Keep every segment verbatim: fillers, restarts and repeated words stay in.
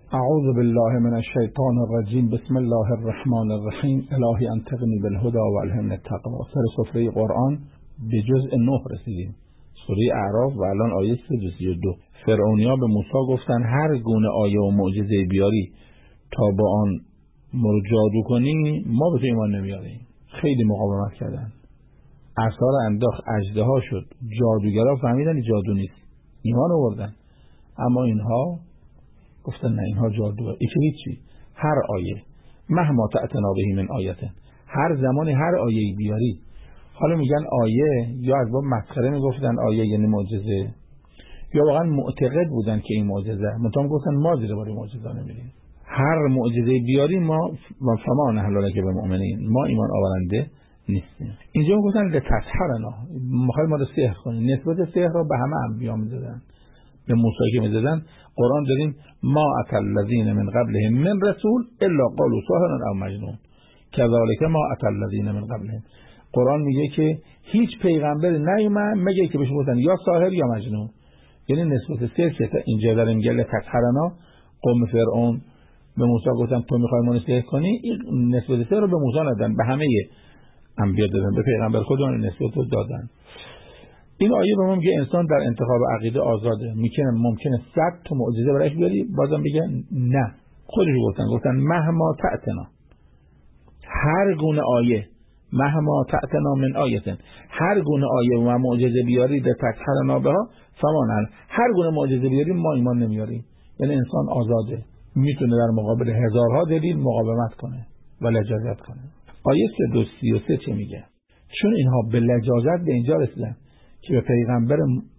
اعوذ بالله من الشیطان الرجیم. بسم الله الرحمن الرحیم. الهی انطقنی بالهدی و الهمنی التقوا. سر سفره قرآن به جزء نه رسیدیم، سوره اعراف و الان آیه سیصد و دو. فرعونیا به موسی گفتن هر گونه آیه و معجزه بیاری تا با آن مرجادو کنی ما به تو ایمان نمیاریم. خیلی مقاومت کردن، عصا را انداخت، اژدها شد، جادوگرا فهمیدن جادو نیست، ایمان آوردن. اما اینها گفتن نه، اینها جادوه، این که هیچی. هر آیه مهما تأتنا به من آیه، هر زمانی هر آیه بیاری. حالا میگن آیه، یا از باب مسخره میگفتن آیه یعنی معجزه، یا واقعا معتقد بودن که این معجزه، منتها گفتن ما زیر بار معجزه نمیریم. هر معجزه بیاری ما فما نحن لک بمؤمنین، ما ایمان آورنده نیستیم. اینجا گفتن لتسحرنا، میخوای ما رو سحر کنی. نسبت سحر را به همه انبیا میدادن، به موسی که میدادن. قرآن داریم ما اتى الذین من قبلهم من رسول الا قالوا ساحر او مجنون کذالک ما اتى الذین من قبلهم. قرآن میگه که هیچ پیغمبری نیومد مگه که بهش گفتن یا ساحر یا مجنون. یعنی نسبت سحر که اینجا داره میگه لتسحرنا، قوم فرعون به موسی گفتن تو میخوای ما رو سحر کنی، این نسبت سحر رو به موسی ندادن، به همه انبیا دادن، به پیغمبر خدا نسبت دادن. این آیه به ما میگه انسان در انتخاب عقیده آزاده. میکنه ممکنه صد تا معجزه برایش بیاری، بازم بگه نه. خودش گفتن گفتن مهما تأتنا، هر گونه آیه، مهما تأتنا من آیه، هر گونه آیه و معجزه بیاری ده تسحرنا بها فمانن، هر گونه معجزه بیاری ما ایمان نمیاریم. یعنی انسان آزاده، میتونه در مقابل هزارها دلیل مقاومت کنه و لجاجت کنه. آیه سیصد و سی و سه چه میگه؟ چون اینها به لجاجت به اینجا رسیدن که به پیغمبر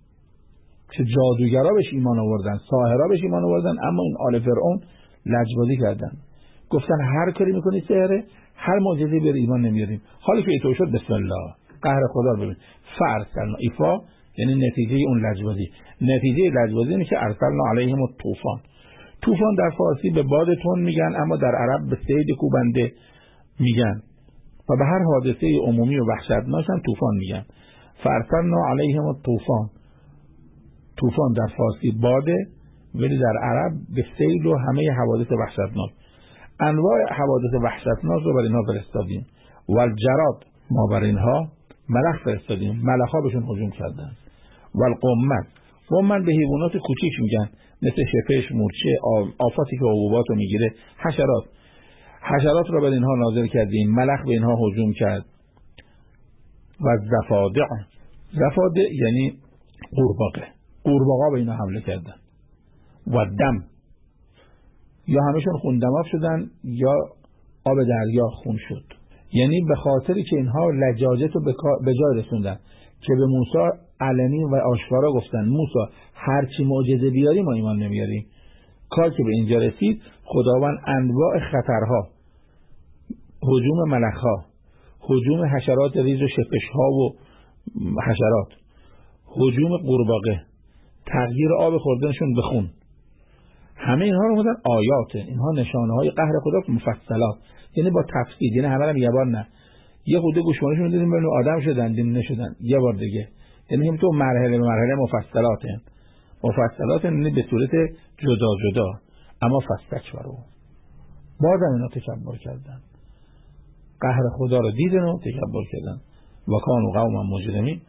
که جادوگرا بهش ایمان آوردن، ساحرا بهش ایمان آوردن، اما این آل فرعون لجبازی کردن، گفتن هر کاری میکنی سحره، هر معجزه بیاری ایمان نمیاریم. حالا که اینطور شد بسم الله، قهر خدا رو ببین. فارسلنا، ایفا یعنی نتیجه اون لجبازی. نتیجه لجبازی اینه که ارسلنا علیهم الطوفان. طوفان در فارسی به باد تند میگن، اما در عرب به صید کوبنده میگن و به هر حادثه عمومی و وحشتناک هم طوفان میگن. فارسلنا علیهم الطوفان. طوفان در فارسی باده، ولی در عرب به سیل و همه حوادث وحشتناک. انواع حوادث وحشتناک رو بر اینها فرستادیم. و الجراد، ما بر اینها ملخ فرستادیم، ملخا بهشون هجوم کردن. و القمل، قمل به حیوانات کوچیک میگن، مثل شپش، مورچه، آفاتی که عقوبات رو میگیره، حشرات. حشرات رو بر اینها نازل کردیم، ملخ به اینها هجوم کرد. و زفادع، زفادع یعنی قورباغه، قورباغه به اینا حمله کردن. و دم، یا همشون خون دماغ شدن یا آب دریا خون شد. یعنی به خاطری که اینها لجاجت رو به جای رسوندن که به موسی علنی و آشکارا گفتن موسی هر چی معجزه بیاری ما ایمان نمیاریم. کار که به اینجا رسید، خداوند انواع خطرها، هجوم ملخها، هجوم حشرات ریز و شپش‌ها و حشرات، هجوم قورباغه، تغییر آب خوردنشون به خون، همه اینها رو میگن آیاته. اینها نشانه‌های قهر خدا مفصلات، یعنی با تفصیل. یعنی همه رو یه بار نه، یه خورده گوشوارشون می‌دیدیم ببینیم آدم شدن دین نشدن، یه بار دیگه. یعنی هم تو مرحله به مرحله مفصلاته. مفصلات یعنی به صورت جدا جدا، اما فاستکبروا، بازم اینا تکبر کردن، قهر خدا رو دیدن و تکبر کردن. و کانوا قوما مجرمین.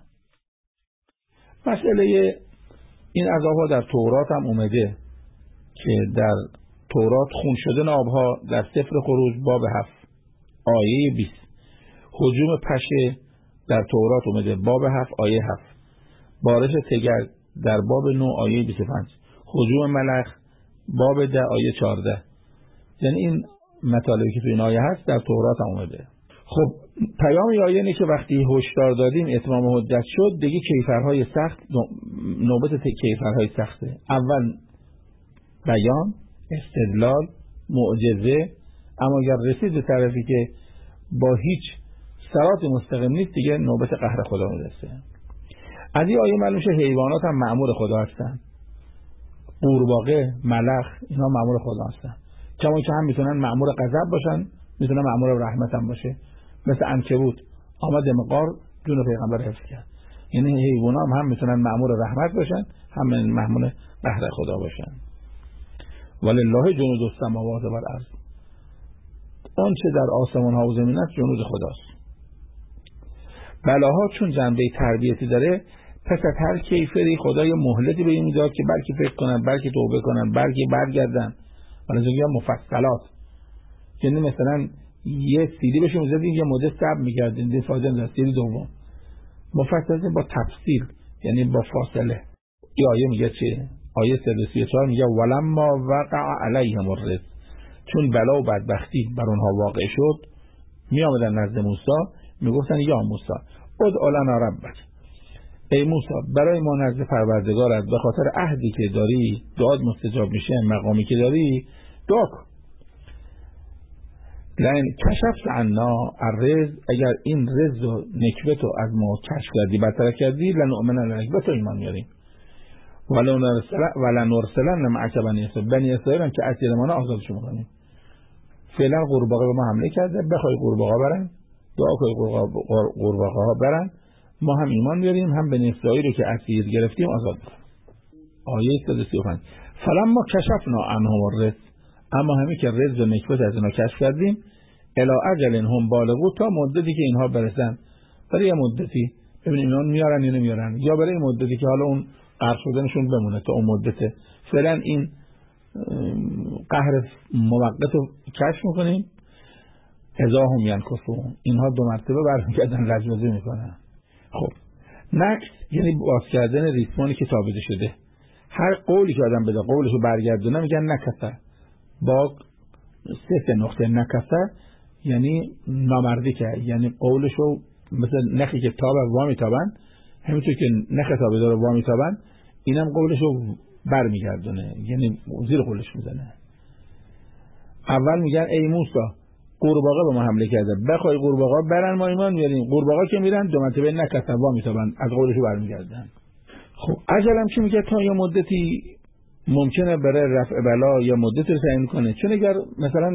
مسئله این عذاب‌ها در تورات هم اومده که در تورات خون شدن آبها در سفر خروج باب هفت آیه بیست، هجوم پشه در تورات اومده باب هفت آیه هفت، بارش تگر در باب نه آیه بیست و پنج، هجوم ملخ باب ده آیه چهارده. یعنی این مطالبی که تو این آیه هست در تورات هم اومده. خب پیام این آیه اینه که وقتی هشدار دادیم اتمام حجت شد، دیگه کیفرهای سخت، نوبت کیفرهای سخته. اول بیان، استدلال، معجزه، اما اگر رسید به طرفی که با هیچ صراط مستقیم نیست، دیگه نوبت قهر خدا میرسه. از این آیه معلوم شه حیوانات هم مأمور خدا هستن. قورباغه، ملخ، اینا مأمور خدا هستن. کما که هم میتونن مأمور غضب باشن، میتونن مأمور رحمت هم باشه. مثل عنکبوت آمد مقار جون پیغمبر حفظ کرد. یعنی حیوانات هم, هم میتونن مأمور رحمت باشن، هم مأمور قهر خدا باشن. ولله جنود السماوات و الارض. اون چه در آسمان ها و زمین است جنود خداست. بلاها چون جنبه تربیتی داره، پس از هر کیفری خدا یه مهلتی به این میداد که بلکه فکر کنن، بلکه توبه کنن، بلکه برگردن. ولی میگم مفصلات، یعنی مثلا یه سیدی بهشون میزدیم یه مدت صبر میکردیم، دیگه فایده نداره. سیدی دوم مفصل با تفصیل، یعنی با فاصله. این آیه میگه چه؟ آیه صد و سی و چهار میگه ولما وقع علیهم الرجز، چون بلا و بدبختی بر اونها واقع شد، می آمدن نزد موسی میگفتن یا موسی ادع لنا ربک، ای موسی برای ما نزد پروردگارت به خاطر عهدی که داری دعات مستجاب میشه، مقامی که داری دعا کن. لئن کشفت عنا الرجز، اگر این رجز و نکبت رو از ما کشف کردی، برطرف کردی، لنؤمنن لک، به تو ایمان میاریم. ولنرسلن معک بنی اسرائیل، بنی اسرائیل هم که اسیرمان آزادشون میکنیم. فعلا قورباغه به ما حمله کرده، بخوای قورباغه برن، دعا کنی قورباغه ها برن، ما هم ایمان میاریم، هم بنی اسرائیل رو که اسیر گرفتیم آزاد میکنیم. آیه صد و سی و پنج فلما کشفنا عنهم الرجز، اما همین که رجز و نکبت از اینا کشف کردیم، الی اجل هم بالغوا، تا مدتی که اینها برسن، برای یه مدتی ببینیم اینا میارن یا نمیارن، یا برای مدتی که حالا اون قهر شدنشون بمونه تا اون مدته، فعلا این قهر موقت رو کشف میکنیم. اذا هم ینکثون، اینها دو مرتبه برمیگردن لجبازی میکنن. خب نکس یعنی باز کردن ریسمانی که تابیده شده. هر قولی که آدم بده قولشو برگردونه میگن نکثه، با سه نقطه نکثه یعنی نامردی که، یعنی قولشو مثل نخی که تاب وامی تابن، همینطور که نخ تابیده رو وامی تابن، اینم قولشو برمیگردونه، یعنی زیر قولش میزنه. اول میگن ای موسی قورباغه به ما حمله کرده، بخوای قورباغه برن ما ایمان میاریم. قورباغه که میرن دو مرتبه نکثه وامی تابن، از قولشو برمیگردن. خب اجلم که میگه تا یه مدتی ممکنه برای رفع بلا یا مدتی رو تعیین کنه، چون اگر مثلا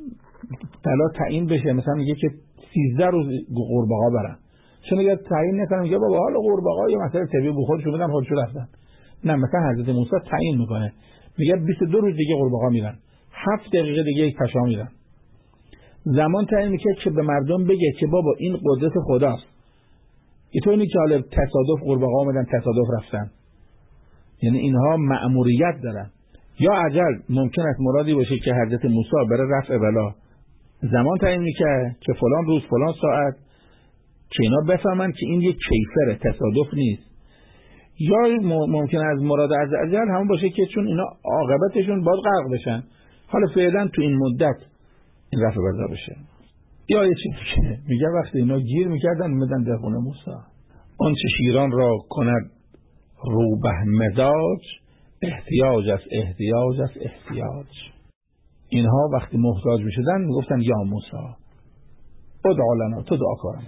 بلا تعیین بشه، مثلا میگه که سیزده روز قورباغه برن، چون اگر تعیین نکنه میگه بابا حالا قورباغه یه مسئله طبیعی بود خودشون بدن خودشون رفتن. نه، مثلا حضرت موسی تعیین میکنه، میگه بیست و دو روز دیگه قورباغه میرن، هفت دقیقه دیگه یک پشا میرن. زمان تعیین میکنه که به مردم بگه که بابا این قدرت خداست. اینطور نیست که حالا تصادف قورباغه اومدن تصادف رفتن، یعنی اینها مأموریت دارن. یا اجل ممکن است مرادی باشه که حضرت موسی برای رفع بلا زمان تعیین میکنه که فلان روز فلان ساعت، که اینا بفهمن که این یک کیفره، تصادف نیست. یا ممکن است مراد از اجل همون باشه که چون اینا عاقبتشون باید غرق بشن، حالا فعلا تو این مدت این رفع بلا بشه. یا یه چیزی میگه وقتی اینا گیر میکردن میدن در خونه موسی، آن چه شیران را کند روبه مزاج، احتیاج است احتیاج است احتیاج. اینها وقتی محتاج میشدن میگفتن یا موسی ادع لنا، تو دعا کن.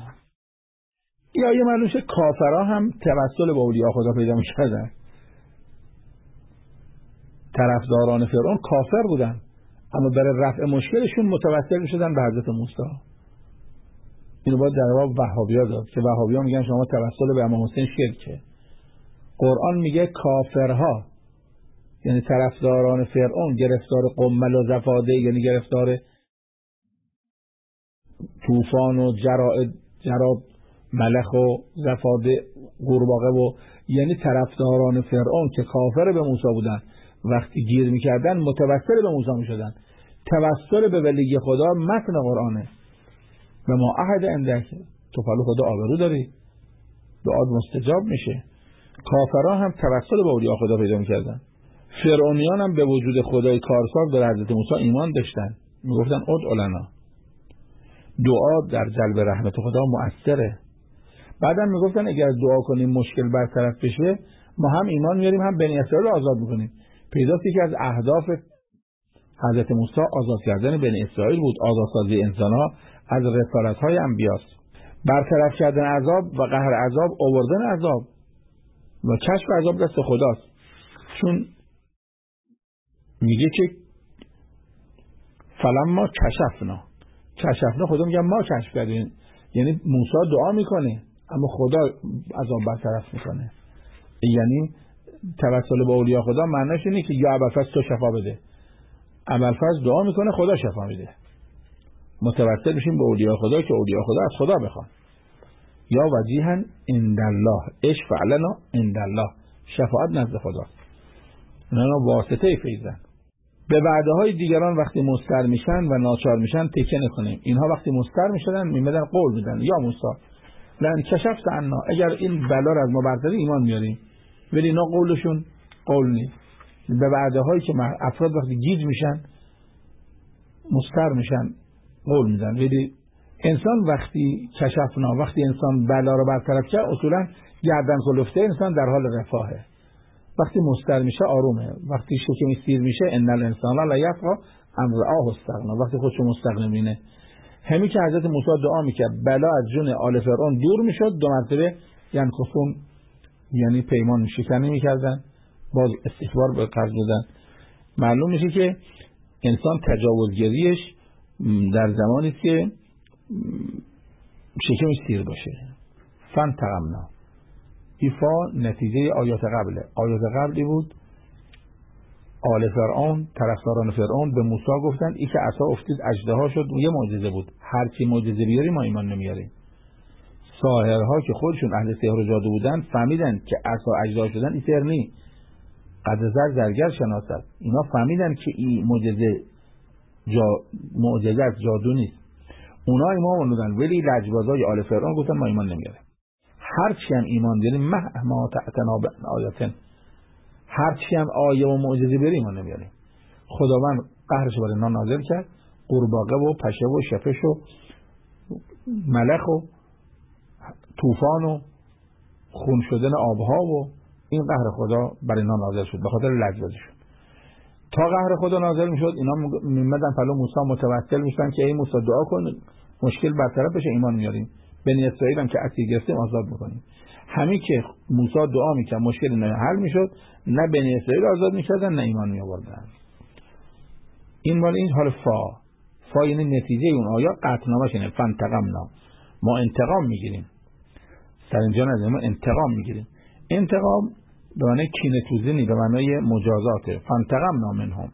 یا یه معلومه کافرها هم توسل به اولیاء خدا پیدا میکردن. طرفداران فرعون کافر بودن، اما برای رفع مشکلشون متوسل میشدن به حضرت موسی. اینو باید در باب وهابی‌ها داد که وهابی‌ها میگن شما توسل به امام حسین شرکه. قرآن میگه کافرها یعنی طرفداران فرعون گرفتار قمل و زفاده، یعنی گرفتار طوفان و جرائد جراب ملخ و زفاده قورباغه و یعنی طرفداران فرعون که کافر به موسی بودن، وقتی گیر میکردن متوسل به موسی میشدن. توسل به ولی خدا متن قرآنه. و ما عهد اندک، تو پلو خدا آبرو داری، دعات مستجاب میشه. کافرها هم توسل به اولیاء خدا پیدا میکردن. فرعونیان هم به وجود خدای کارساز در حضرت موسی ایمان داشتن، میگفتن ادع لنا. دعا در جلب رحمت خدا مؤثره. بعدم میگفتن اگر دعا کنیم مشکل برطرف بشه، ما هم ایمان میاریم هم بنی اسرائیل رو آزاد میکنیم. پیداست که از اهداف حضرت موسی آزاد کردن بنی اسرائیل بود، آزادسازی انسانها از رسالت‌های انبیاست، برطرف کردن عذاب و قهر عذاب، آوردن عذاب و کشف عذاب دست خداست. چون میگه که فلما کشفنا، کشفنا خدا میگه ما کشف کردیم، یعنی موسی دعا میکنه اما خدا عذاب برطرف میکنه. یعنی توسل به اولیاء خدا معنیش اینه که یا ابوالفضل تو شفا بده، ابوالفضل دعا میکنه خدا شفا میده. متوسل میشیم به اولیاء خدا که اولیاء خدا از خدا بخوان. یا وجیها عند الله، اشفع لنا عند الله، شفاعت نزد خدا. اونا واسطه فیضن. به وعده های دیگران وقتی مضطر میشن و ناچار میشن تکیه نکنیم. اینها وقتی مضطر میشدن میمدن قول میدن یا موسی لئن کشفت عنا، اگر این بلا رو از ما برداری ایمان میاریم. ولی اینا قولشون قول نیست. به وعده هایی که افراد وقتی گیج میشن مضطر میشن قول میدن. ولی انسان وقتی کشفنا، وقتی انسان بلا رو برطرف کرد، اصولا گردن کلفته انسان در حال رفاهه. وقتی مضطر میشه آرومه. وقتی شکمش سیر میشه ان الانسان لا یفقه ان رآه استغنا، وقتی خودشو مستغنی میبینه. همین که حضرت موسی دعا میکرد بلا از جون آل فرعون دور میشد، دو مرتبه یعنی کفون یعنی پیمان شکنی میکردن، باز استکبار به قرض دادن. معلوم میشه که انسان تجاوزگریش در زمانی که شکمش سیر باشه. فانتقمنا، ایفا نتیجه آیات قبله. آیات قبلی بود آل فرعون، طرفداران فرعون به موسی گفتن ای که عصا افتید اژدها شد، یه معجزه بود، هر کی معجزه بیاری ما ایمان نمیاریم. ساحرها که خودشون اهل سحر و جادو بودن فهمیدن که عصا اژدها شدن این سحر نی، قدر زر زرگر شناسد. اینا فهمیدن که این معجزه جا معجزه از جادو نیست. اونا ایمان آوردن، ولی لجبازای آل فرعون گفتن ما ایمان نمیاریم. هر چی هم ایمان بیاریم مهما تعتنا بآیاتن، هر چی هم آیه و معجزه بیاریم ایمان نمیاریم. خداوند قهرش بر اینا نازل کرد، قورباغه و پشه و شپش و ملخ و طوفان و خون شدن آبها و این قهر خدا بر اینا نازل شد به خاطر لجبازیشون. تا قهر خدا نازل میشد اینا میمدن پلو موسی متوسل میشدن که ای موسی دعا کن مشکل برطرف بشه ایمان میاریم. بنی اسرائیل هم که اسیر گرفتیم آزاد میکنیم. همین که موسی دعا میکرد مشکل نه حل میشد، نه بنی اسرائیل آزاد میشدن نه ایمان میآوردن. این مال این حال فا فا یعنی نتیجه اون آیا قطعنامه شنه. فانتقمنا، ما انتقام میگیریم. سر اینجا نزدیم ما انتقام میگیریم. انتقام به معنی کینه توزینی، به معنی مجازاته. فانتقمنا منهم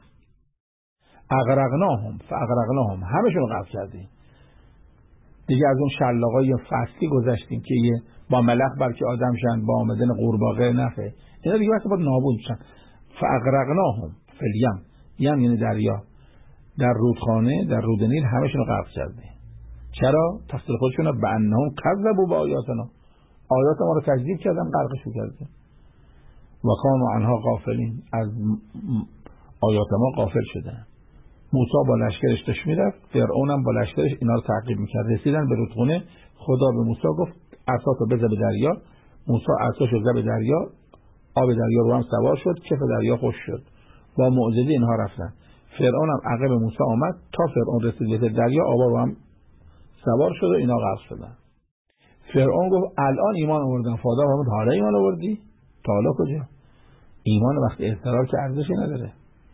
اغرقناهم فاغرقناهم، همشون غرق کردیم. دیگه از اون شلاقای فصلی گذشتیم که یه با ملخ بلکه آدم شن، با آمدن قورباغه نفه، اینا دیگه وقتی باید نابود شن. فاغرقناهم فی الیم، یم یعنی دریا، در رودخانه در رود نیل همشون رو غرق کردیم. چرا؟ تقصیر خودشون، بانهم کذبوا بآیاتنا، آیات ما رو تکذیب کردن غرقشون کردیم. و کانوا عنها غافلین، از آیات ما غافل شدن. موسی با لشکرش داشت میرفت، فرعون هم با لشکرش اینا رو تعقیب میکرد. رسیدن به رودخونه، خدا به موسی گفت عصاتو بزن به دریا. موسی عصاشو زد به دریا، آب دریا رو هم سوار شد، کف دریا خشک شد. با معجزه اینها رفتن. فرعون هم عقب موسی آمد تا فرعون رسید به دریا، آبا رو هم سوار شد و اینا غرق شدن. فرعون گفت الان ایمان آوردن. فادا فرمود حالا ایمان آوردی؟ تا حالا کجا؟ ایمان وقتی اضطرار که ارزشی نداره.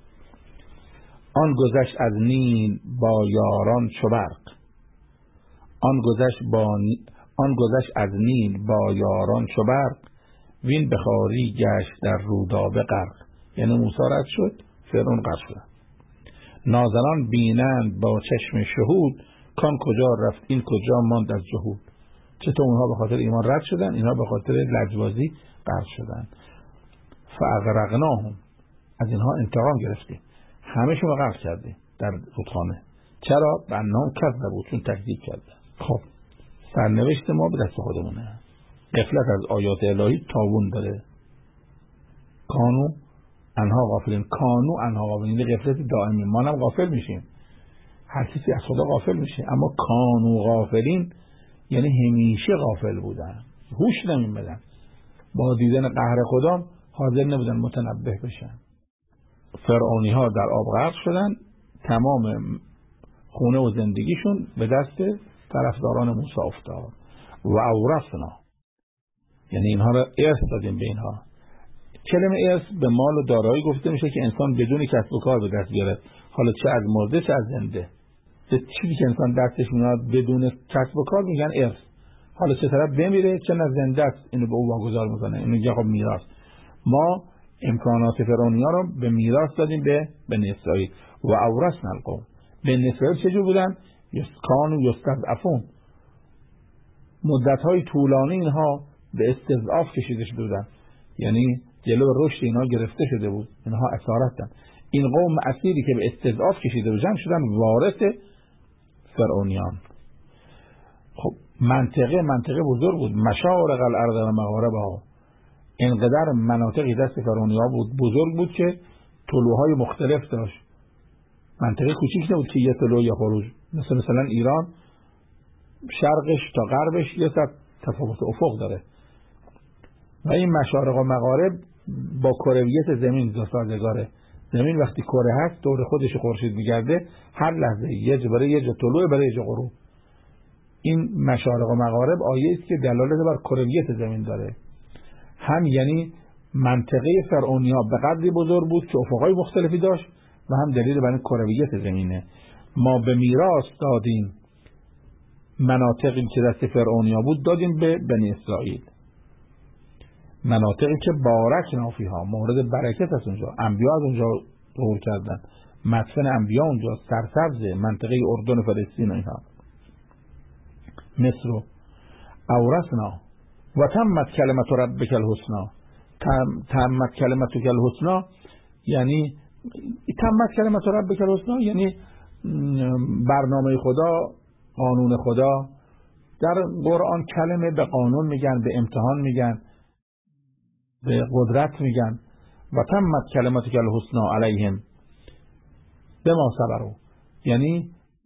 آن گذشت از نیل با یاران چو برق، آن گذشت با آن گذشت از نیل با یاران چو برق، وین بخاری گشت در رودابه غرق. یعنی موسی رد شد، فرعون غرق شد. ناظران بینند با چشم شهود، کان کجا رفت این کجا ماند از جهود. چطور اونها به خاطر ایمان رد شدن، اینها به خاطر لجبازی غرق شدن. فاغرقناهم، از اینها انتقام گرفتیم، همشون رو غرق کرده در رودخانه. چرا؟ بنام کذبوا، چون تکذیب کرده. خب سرنوشت ما به دست خودمونه. غفلت از آیات الهی تاوان داره. کانو انها غافلین، کانو انها غافلین، غفلت دائمی. ما هم غافل میشیم، هر کسی از خدا غافل میشه، اما کانو غافلین یعنی همیشه غافل بودن، هوش نمیدن، با دیدن قهر خدا حاضر نبودن متنبه بشن. فرعونی ها در آب غرق شدن، تمام خونه و زندگیشون به دست طرفداران موسی افتاد. و اورثنا، یعنی اینها را ارث دادیم به اینها. کلمه ارث به مال و دارایی گفته میشه که انسان بدون کسب و کار به دست بیاره، حالا چه از مرده چه از زنده. به چیزی که انسان دستش میاد بدون کسب و کار میگن ارث. حالا چه طرف بمیره چه نه زنده است، اینو به او واگذار میکنه، اینو میگه خب میراث. ما امکانات فرعونیا رو به میراث دادیم به بنی اسرائیل. و اورثنا القوم. بنی اسرائیل چجور بودن؟ کانوا یستضعفون، مدت‌های طولانی اینها به استضعاف کشیده شده بودن، یعنی جلو رشد اینها گرفته شده بود، اینها اسارتن. این قوم اسیری که به استضعاف کشیده بودن شدن وارث فرعونیان. خب منطقه منطقه بزرگ بود، مشارق الارض و مغاربها، اینقدر مناطقی دست فرعونیا بود بزرگ بود که طلوعهای مختلف داشت. منطقه کوچیک نبود که یه طلوع یا خروج، مثل مثلا ایران شرقش تا غربش یه سطح تفاوت افق داره و این مشارق و مغارب با کرویت زمین سازگاره. زمین وقتی کره هست دور خودش خورشید میگرده، هر لحظه یه جا برای یه جا طلوع برای یه جا غروب. این مشارق و مغارب آیه است که دلالت بر کرویت زمین داره. هم یعنی منطقه فرعونیا به قدری بزرگ بود که افقهای مختلفی داشت و هم دلیل بر کرویت زمینه. ما به میراث دادیم مناطقی که دست فرعونیا بود دادیم به بنی اسرائیل، مناطقی که بارکنا فیها، مورد برکت از اونجا، انبیا از اونجا ظهور کردن، مدفن انبیا اونجا، سرسبز منطقه اردن و فلسطین اینها. مصر اورثنا و تمت کلمت ربک الحسنا. تمت کلمت الحسنا یعنی تمت کلمت ربک الحسنا یعنی برنامه خدا، قانون خدا. در قرآن کلمه به قانون میگن، به امتحان میگن، به قدرت میگن. و تمت کلمت الحسنا علیهم بما صبروا، یعنی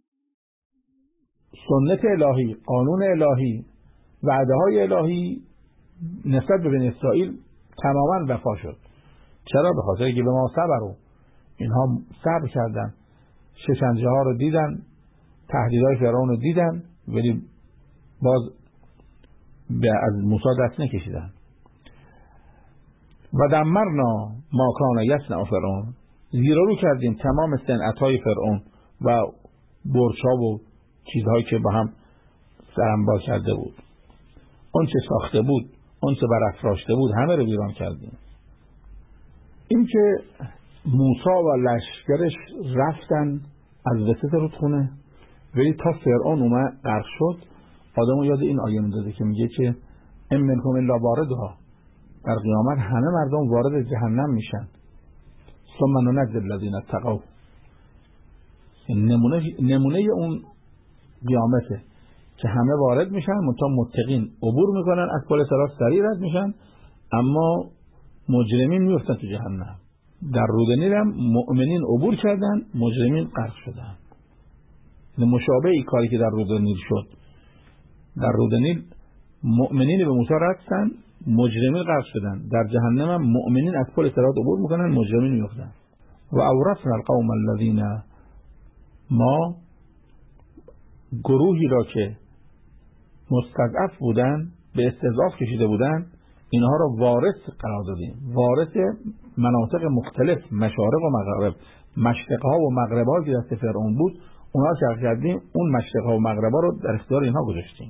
سنت الهی، قانون الهی، وعده های الهی نسبت به بنی اسرائیل تماما وفا شد. چرا؟ به خاطر اینکه به ما صبروا، اینها صبر کردن، شکنجه ها رو دیدن، تهدیدهای فرعون رو دیدن، ولی باز به از موسی دست نکشیدن. و دمرنا ما کان یصنع فرعون، زیرا رو کردیم تمام صنعت‌های فرعون و برج‌ها و چیزهایی که با هم سرانبار کرده بود، اون چه ساخته بود، اون چه برافراشته بود، همه رو ویران کردیم. این که موسی و لشکرش رفتن از وسط رودخونه، ولی تا فرعون اومد غرق شد، آدمو یاد این آیه میندازه که میگه که ان منکم الا واردها، در قیامت همه مردم وارد جهنم میشن. ثم ننجی الذین اتقوا، نمونه نمونه اون قیامته که همه وارد میشن، منتها متقین عبور میکنن از پل صراط سریع رد میشن، اما مجرمین میفتن تو جهنم. در رود نیل هم مؤمنین عبور کردن، مجرمین غرق شدن. مشابه ای کاری که در رود نیل شد. در رود نیل مؤمنین به موسی رسیدن، مجرمین غرق شدن. در جهنم هم مؤمنین از پل صراط عبور میکنن، مجرمین میفتن. و اورثنا القوم الذین، ما گروهی را که مستضعف بودن، به استضعاف کشیده بودن، اینها را وارث قرار دادیم. وارث مناطق مختلف، مشارق و مغرب، مشرقها و مغربها که دست فرعون بود، اونها چرخ کردیم، اون مشرقها و مغربها رو در اختیار اینها گذاشتیم.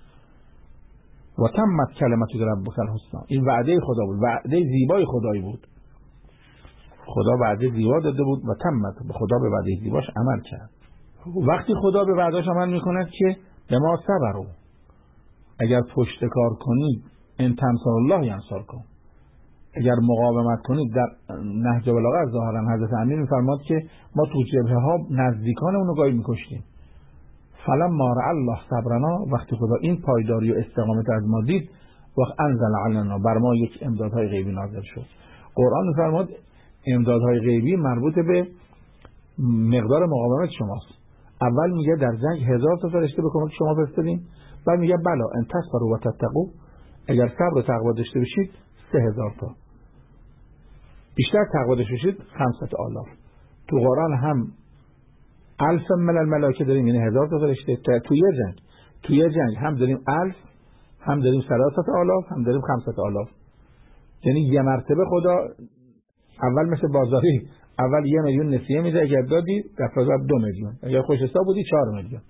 و تمت کلمت ربک الحسنا، این وعده خدا بود، وعده زیبای خدایی بود. خدا وعده زیبا داده بود و تمت، به خدا به وعده زیباش عمل کرد. وقتی خدا به وعدهش عمل میکند که به ما صبروا، اگر پشت کار کنید ان تنصروا الله ینصرکم، اگر مقاومت کنید. در نهج بلاغه ظاهرا حضرت امیر میفرماد که ما تو جبهه ها نزدیکان اونو گاهی میکشتیم. فلما رأى الله صبرنا، وقتی خدا این پایداری و استقامت از ما دید، وقت انزل علینا، بر ما یک امدادهای غیبی نازل شد. قرآن میفرماد امدادهای غیبی مربوط به مقدار مقاومت شماست. اول میگه در جنگ هزار تا فرشته به کمک شما فرستادیم، بعد میگه بلا ان تصبروا و تتقوا، اگر صبر و تقوا داشته باشید سه هزار تا، بیشتر تقوا داشته باشید خمسة آلاف. تو قرآن هم الف من الملائکه داریم، یعنی هزار تا فرشته. توی جنگ توی جنگ هم داریم الف، هم داریم ثلاثة آلاف، هم داریم خمسة آلاف. یعنی یه مرتبه خدا اول مثل بازاری، اول یه میلیون نسیه میده، اگر دادی دفعه بعد دو میلیون، اگر خوش حساب بودی چهار میلیون.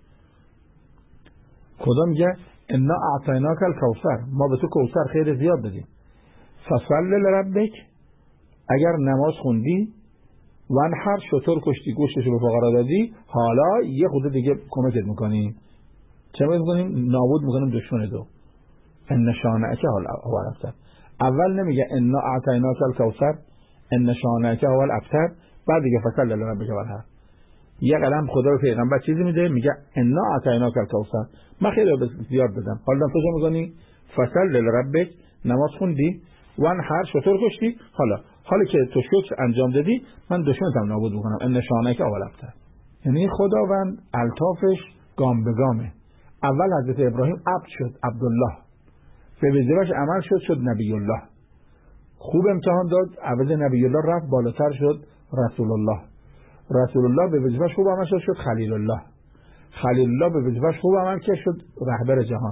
خدا میگه انا اعطیناک الکوثر، ما به تو کوثر خیر زیاد دادیم. فصل لربک، اگر نماز خوندی وانحر شطور کشتی گوشتش رو به فقرا دادی، حالا یه خود دیگه کمکت میکنیم. چه میکنیم؟ نابود میکنیم دشمن دو. ان شانئک هو الابتر. اول نمیگه انا اعطیناک الکوثر، ان شانئک هو الابتر، بعد دیگه فصل لربک وانحر. یه قلم خدا به پیغمبر چیزی میده، میگه انا اعطیناک الکوثر، من خیلی زیاد دادم، حالا تو چه میکنی؟ فصل لربک، نماز خوندی، وانحر شطور کشتی، حالا حالا که تو شکر انجام دادی من دشمنتم نابود میکنم. ان شانئک هو الابتر. یعنی خداوند الطافش گام به گامه. اول حضرت ابراهیم عبد شد، عبدالله، به وظیفه‌اش عمل شد، شد نبی الله. خوب امتحان داد، عوض نبی الله رفت بالاتر شد رسول الله. رسول الله به وظیفه‌اش خوب عمل شد، شد خلیل الله. خلیل الله به وظیفه‌اش خوب عمل کرد، شد رهبر جهان.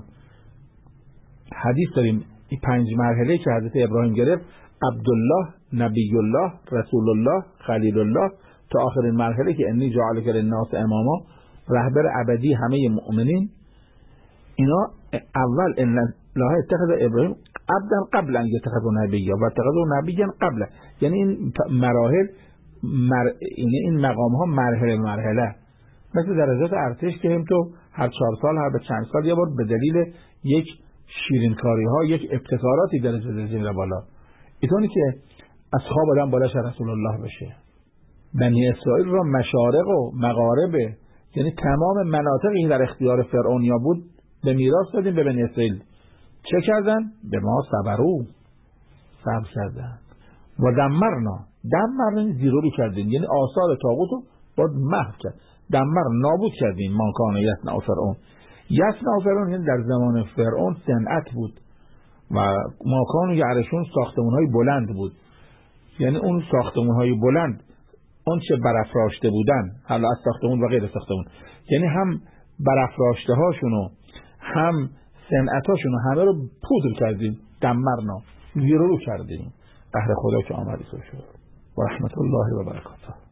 حدیث داریم این پنج مرحله که حضرت ابراهیم گرفت، عبدالله، نبی الله، رسول الله، خلیل الله، تا آخرین مرحله که انی جعلک للناس اماما، رهبر ابدی همه مؤمنین. اینا اول ان الله اتخذ ابراهیم عبدا قبل ان یتخذ نبیا و اتخذ نبیا قبل. یعنی این مراحل مر... این مقام ها مرحله مرحله، مثل درجات ارتش که هم تو هر چهار سال هر به چند سال یه بار به دلیل یک شیرینکاری ها یک ابتکاراتی درجه درجه میره بالا. اینطوری که اصحاب آدم بالاش رسول الله بشه. بنی اسرائیل را مشارق و مغارب، یعنی تمام مناطقی که در اختیار فرعونیا بود به میراث دادیم به بنی اسرائیل. چه کردن؟ به ما صبرو، صبر کردن. و دمرنا، دمرنا زیرو رو کردیم، یعنی آثار طاغوت رو باید محو کرد. دمر نابود کردیم. ما کان یصنع فرعون، یصنع فرعون یعنی در زمان فرعون صنعت بود و ما کان یعرشون ساختمون های بلند بود. یعنی اون ساختمون های بلند اون چه برافراشته بودن، حالا از ساختمون و غیر ساختمون، یعنی هم برافراشته هاشونو هم صنعت هاشونو همه رو پودر کردیم. دمرنا، زیرو رو کردیم. قهر خدا که آمد شد. و رحمت الله و برکاته.